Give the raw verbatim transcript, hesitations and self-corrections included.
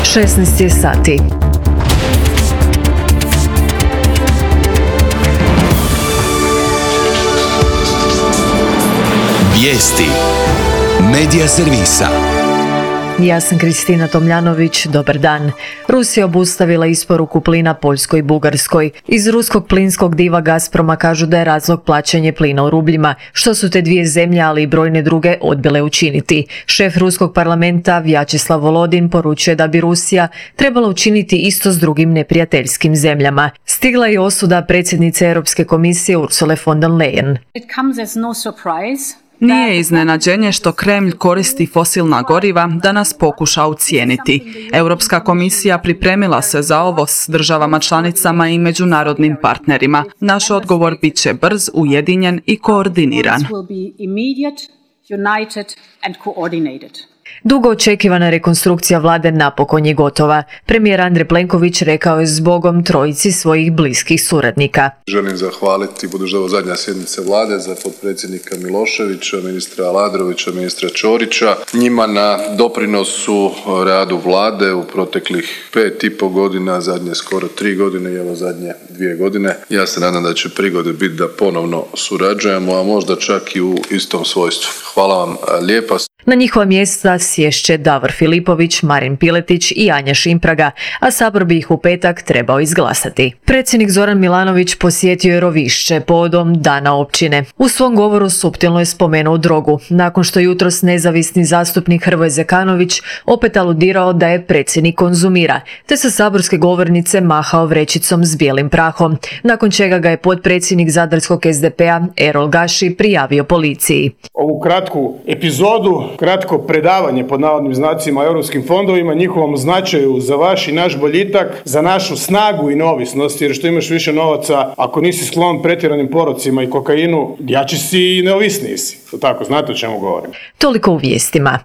šesnaest je sati. Vijesti Medija servisa. Ja sam Kristina Tomljanović, dobar dan. Rusija obustavila isporuku plina Poljskoj i Bugarskoj. Iz ruskog plinskog diva Gazproma kažu da je razlog plaćanje plina u rubljima, što su te dvije zemlje, ali i brojne druge, odbile učiniti. Šef ruskog parlamenta Vjačeslav Volodin poručuje da bi Rusija trebala učiniti isto s drugim neprijateljskim zemljama. Stigla je osuda predsjednice Europske komisije Ursule von der Leyen. It comes as no surprise. Nije iznenađenje što Kremlj koristi fosilna goriva da nas pokuša ucijeniti. Europska komisija pripremila se za ovo s državama članicama i međunarodnim partnerima. Naš odgovor bit će brz, ujedinjen i koordiniran. Dugo očekivana rekonstrukcija vlade napokon je gotova. Premijer Andrej Plenković rekao je zbogom trojici svojih bliskih suradnika. Želim zahvaliti, budući da je ovo zadnja sjednica vlade, za potpredsjednika Miloševića, ministra Aladrovića, ministra Ćorića, njima na doprinosu radu vlade u proteklih pet i po godina, zadnje skoro tri godine i evo zadnje dvije godine. Ja se nadam da će prigode biti da ponovno surađujemo, a možda čak i u istom svojstvu. Hvala vam lijepa. Na njihova mjesta sješće Davor Filipović, Marin Piletić i Anja Šimpraga, a Sabor bi ih u petak trebao izglasati. Predsjednik Zoran Milanović posjetio je Rovišće povodom Dana općine. U svom govoru suptilno je spomenuo drogu, nakon što jutros nezavisni zastupnik Hrvoje Zekanović opet aludirao da je predsjednik konzumira, te sa saborske govornice mahao vrećicom s bijelim prahom, nakon čega ga je potpredsjednik zadarskog es de pe a Erol Gaši prijavio policiji. Ovu kratku epizodu, kratko predavanje pod navodnim znacima europskim fondovima, njihovom značaju za vaš i naš boljitak, za našu snagu i neovisnost, jer što imaš više novaca, ako nisi sklon pretjeranim porocima i kokainu, jači si i neovisniji si. To tako, znate o čemu govorim. Toliko u vijestima.